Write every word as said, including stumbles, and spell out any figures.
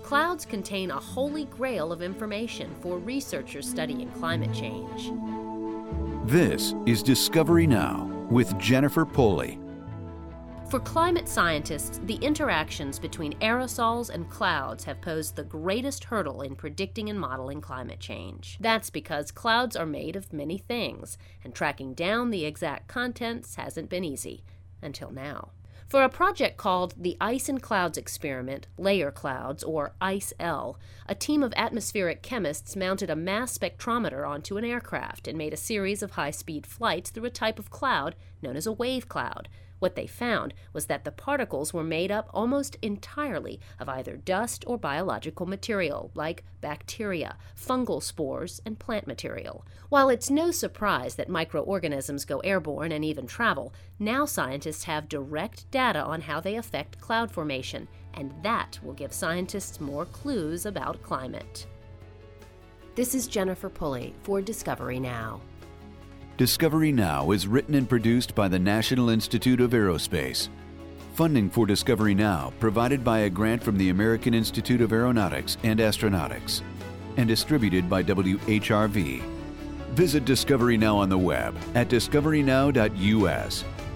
Clouds contain a holy grail of information for researchers studying climate change. This is Discovery Now with Jennifer Pulley. For climate scientists, the interactions between aerosols and clouds have posed the greatest hurdle in predicting and modeling climate change. That's because clouds are made of many things, and tracking down the exact contents hasn't been easy, until now. For a project called the Ice and Clouds Experiment, Layer Clouds, or ICE-L, a team of atmospheric chemists mounted a mass spectrometer onto an aircraft and made a series of high-speed flights through a type of cloud known as a wave cloud. What they found was that the particles were made up almost entirely of either dust or biological material, like bacteria, fungal spores, and plant material. While it's no surprise that microorganisms go airborne and even travel, now scientists have direct data on how they affect cloud formation, and that will give scientists more clues about climate. This is Jennifer Pulley for Discovery Now. Discovery Now is written and produced by the National Institute of Aerospace. Funding for Discovery Now provided by a grant from the American Institute of Aeronautics and Astronautics and distributed by W H R V. Visit Discovery Now on the web at discovery now dot U S